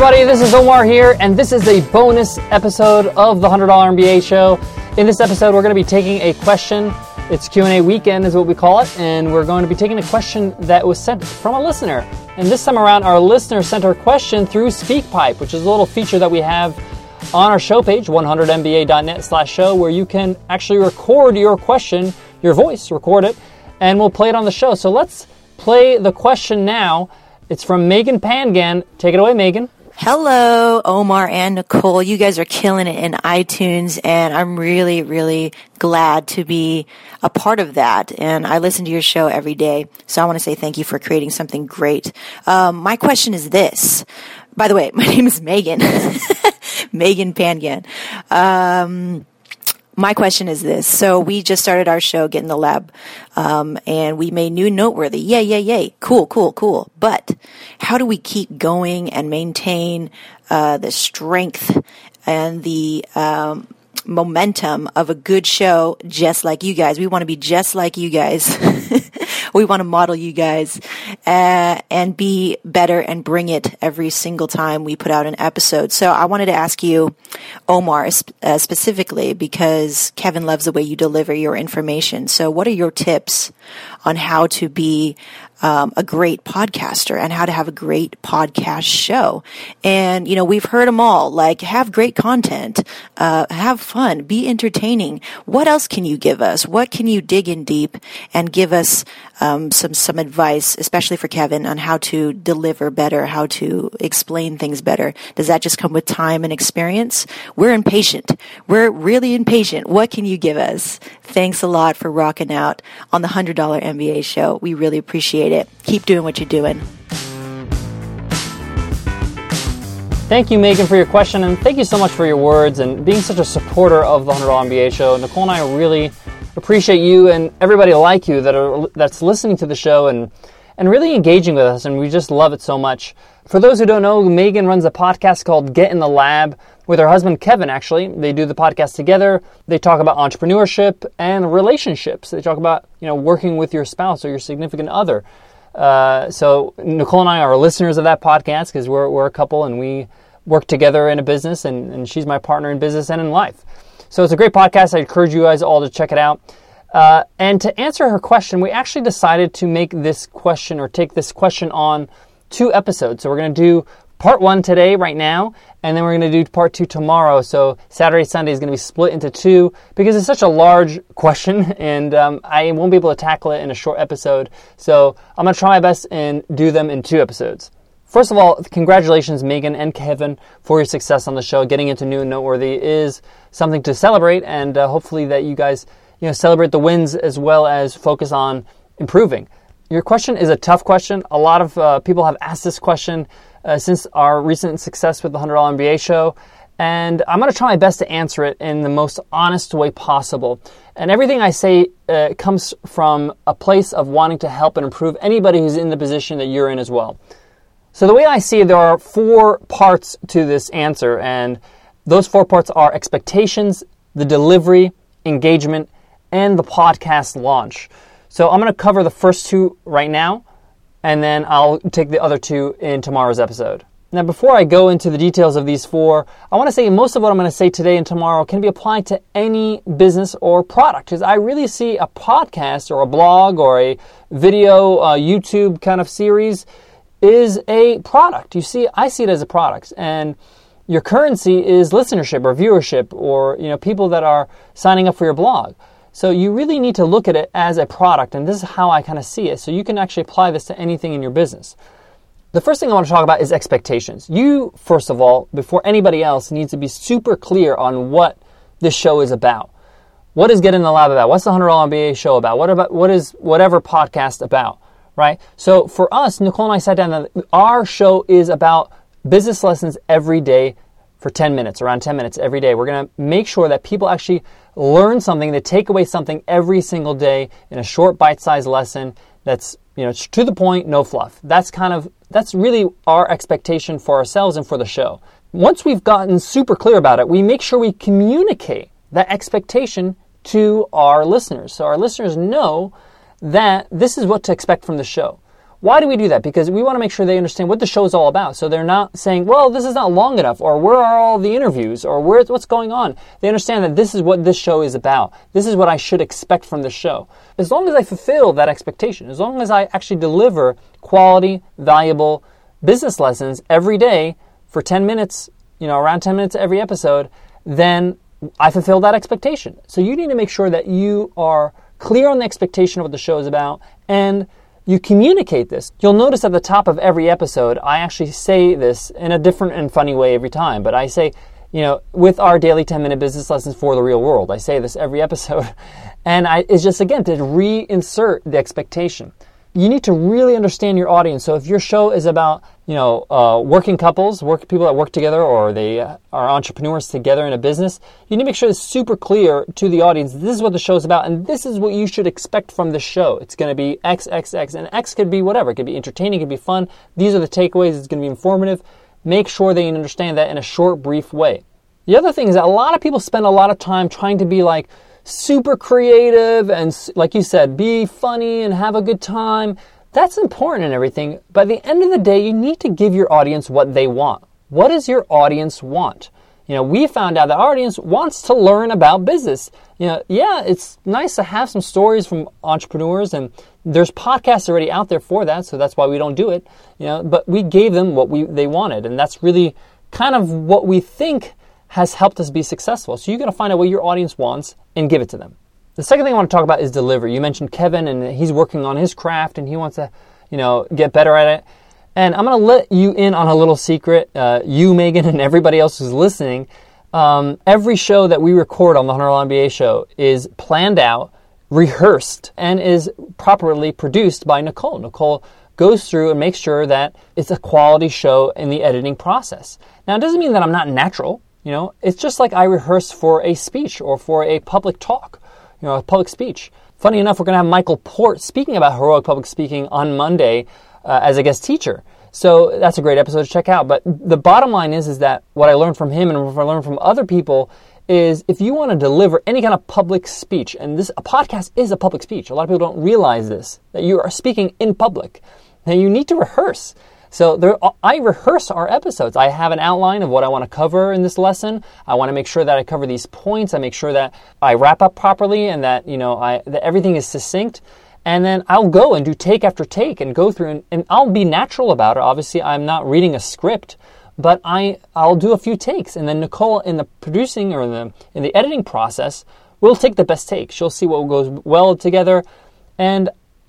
everybody, this is Omar here, and this is a bonus episode of the $100 MBA Show. In this episode, we're going to be taking a question. It's Q&A weekend is what we call it, and we're going to be taking a question that was sent from a listener. And this time around, our listener sent her question through SpeakPipe, which is a little feature that we have on our show page, 100mba.net/show, where you can actually record your question, your voice, record it, and we'll play it on the show. So let's play the question now. It's from Megan Pangan. Take it away, Megan. Hello, Omar and Nicole. You guys are killing it in iTunes, and I'm really, really glad to be a part of that. And I listen to your show every day, so I want to say thank you for creating something great. My question is this. By the way, my name is Megan. Megan Pangan. My question is this. So we just started our show, Get in the Lab, and we made new Noteworthy. Yay. Cool. But how do we keep going and maintain the strength and the momentum of a good show just like you guys? We want to be just like you guys. We want to model you guys and be better and bring it every single time we put out an episode. So I wanted to ask you, Omar, specifically because Kevin loves the way you deliver your information. So what are your tips on how to be a great podcaster and how to have a great podcast show? And, you know, we've heard them all, like have great content, have fun, be entertaining. What else can you give us? What can you dig in deep and give us some advice, especially for Kevin, on how to deliver better, how to explain things better? Does that just come with time and experience? We're impatient. We're really impatient. What can you give us? Thanks a lot for rocking out on the $100 MBA Show. We really appreciate it. Keep doing what you're doing. Thank you, Megan, for your question, and thank you so much for your words and being such a supporter of the $100 MBA Show. Nicole and I really appreciate you and everybody like you that's listening to the show and really engaging with us, and we just love it so much. For those who don't know, Megan runs a podcast called Get in the Lab with her husband, Kevin, actually. They do the podcast together. They talk about entrepreneurship and relationships. They talk about, working with your spouse or your significant other. So Nicole and I are listeners of that podcast because we're a couple and we work together in a business, and she's my partner in business and in life. So it's a great podcast. I encourage you guys all to check it out. And to answer her question, we actually decided to make this question or take this question on 2 episodes. So we're going to do part 1 today, right now, and then we're going to do part 2 tomorrow. So Saturday, Sunday is going to be split into 2 because it's such a large question, and I won't be able to tackle it in a short episode. So I'm going to try my best and do them in 2 episodes. First of all, congratulations, Megan and Kevin, for your success on the show. Getting into new and noteworthy is something to celebrate, and hopefully that you guys celebrate the wins as well as focus on improving. Your question is a tough question. A lot of people have asked this question since our recent success with the $100 MBA Show, and I'm going to try my best to answer it in the most honest way possible. And everything I say comes from a place of wanting to help and improve anybody who's in the position that you're in as well. So the way I see it, there are 4 parts to this answer, and those 4 parts are expectations, the delivery, engagement, and the podcast launch. So I'm going to cover the first 2 right now, and then I'll take the other 2 in tomorrow's episode. Now, before I go into the details of these 4, I want to say most of what I'm going to say today and tomorrow can be applied to any business or product, because I really see a podcast or a blog or a video, YouTube kind of series is a product. I see it as a product, and your currency is listenership or viewership or people that are signing up for your blog. So you really need to look at it as a product, and this is how I kind of see it. So you can actually apply this to anything in your business. The first thing I want to talk about is expectations. You, first of all, before anybody else, need to be super clear on what this show is about. What is Get in the Lab about? What's the $100 MBA Show about? What is whatever podcast about? Right? So for us, Nicole and I sat down, and our show is about business lessons every day for 10 minutes, around 10 minutes every day. We're going to make sure that people actually learn something, they take away something every single day in a short bite-sized lesson that's to the point, no fluff. That's really our expectation for ourselves and for the show. Once we've gotten super clear about it, we make sure we communicate that expectation to our listeners. So our listeners know that this is what to expect from the show. Why do we do that? Because we want to make sure they understand what the show is all about. So they're not saying, well, this is not long enough, or where are all the interviews, or what's going on? They understand that this is what this show is about. This is what I should expect from the show. As long as I fulfill that expectation, as long as I actually deliver quality, valuable business lessons every day for 10 minutes, around 10 minutes every episode, then I fulfill that expectation. So you need to make sure that you are clear on the expectation of what the show is about, and you communicate this. You'll notice at the top of every episode, I actually say this in a different and funny way every time, but I say, with our daily 10-minute business lessons for the real world, I say this every episode, and it's just, again, to reinsert the expectation. You need to really understand your audience. So if your show is about, working couples, people that work together, or they are entrepreneurs together in a business, you need to make sure it's super clear to the audience, this is what the show is about, and this is what you should expect from the show. It's going to be X, X, X, and X could be whatever. It could be entertaining, it could be fun. These are the takeaways. It's going to be informative. Make sure they understand that in a short, brief way. The other thing is that a lot of people spend a lot of time trying to be like super creative and, like you said, be funny and have a good time. That's important and everything, but at the end of the day, you need to give your audience what they want. What does your audience want? We found out that our audience wants to learn about business. It's nice to have some stories from entrepreneurs, and there's podcasts already out there for that, so that's why we don't do it. But we gave them what they wanted, and that's really kind of what we think has helped us be successful. So you're going to find out what your audience wants and give it to them. The second thing I want to talk about is delivery. You mentioned Kevin, and he's working on his craft, and he wants to, get better at it. And I'm going to let you in on a little secret, you, Megan, and everybody else who's listening. Every show that we record on the $100 MBA show is planned out, rehearsed, and is properly produced by Nicole. Nicole goes through and makes sure that it's a quality show in the editing process. Now, it doesn't mean that I'm not natural. It's just like I rehearse for a speech or for a public talk. A public speech. Funny enough, we're going to have Michael Port speaking about heroic public speaking on Monday as a guest teacher. So that's a great episode to check out. But the bottom line is that what I learned from him and what I learned from other people is if you want to deliver any kind of public speech, and a podcast is a public speech. A lot of people don't realize this, that you are speaking in public. Now you need to rehearse. So I rehearse our episodes. I have an outline of what I want to cover in this lesson. I want to make sure that I cover these points. I make sure that I wrap up properly and that that everything is succinct. And then I'll go and do take after take and go through and I'll be natural about it. Obviously, I'm not reading a script, but I'll do a few takes. And then Nicole, in the producing or in the editing process, will take the best take. She'll see what goes well together, and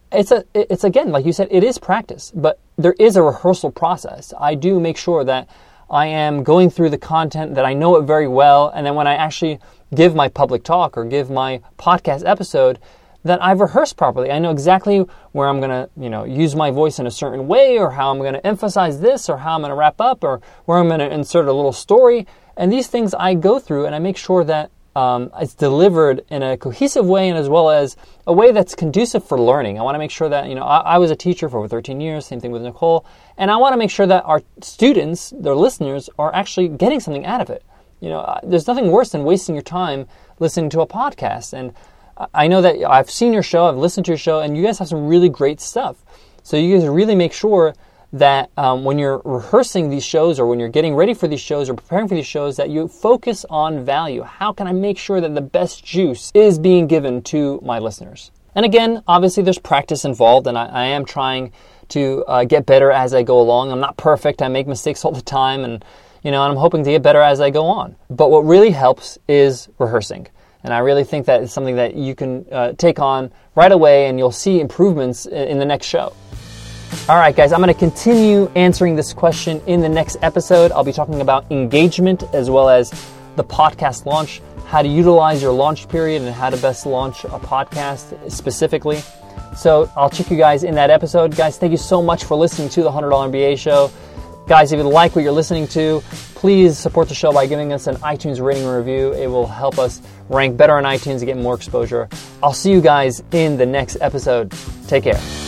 it's again, like you said, it is practice, but there is a rehearsal process. I do make sure that I am going through the content, that I know it very well, and then when I actually give my public talk or give my podcast episode, that I've rehearsed properly. I know exactly where I'm going to, use my voice in a certain way, or how I'm going to emphasize this, or how I'm going to wrap up, or where I'm going to insert a little story. And these things I go through, and I make sure that it's delivered in a cohesive way, and as well as a way that's conducive for learning. I want to make sure that, I was a teacher for over 13 years, same thing with Nicole, and I want to make sure that our students, their listeners, are actually getting something out of it. There's nothing worse than wasting your time listening to a podcast, and I know that I've seen your show, I've listened to your show, and you guys have some really great stuff. So you guys really make sure that when you're rehearsing these shows, or when you're getting ready for these shows or preparing for these shows, that you focus on value. How can I make sure that the best juice is being given to my listeners? And again, obviously there's practice involved, and I am trying to get better as I go along. I'm not perfect. I make mistakes all the time, and I'm hoping to get better as I go on. But what really helps is rehearsing. And I really think that it's something that you can take on right away, and you'll see improvements in the next show. All right, guys, I'm going to continue answering this question in the next episode. I'll be talking about engagement as well as the podcast launch, how to utilize your launch period, and how to best launch a podcast specifically. So I'll check you guys in that episode. Guys, thank you so much for listening to the $100 MBA show. Guys, if you like what you're listening to, please support the show by giving us an iTunes rating and review. It will help us rank better on iTunes and get more exposure. I'll see you guys in the next episode. Take care.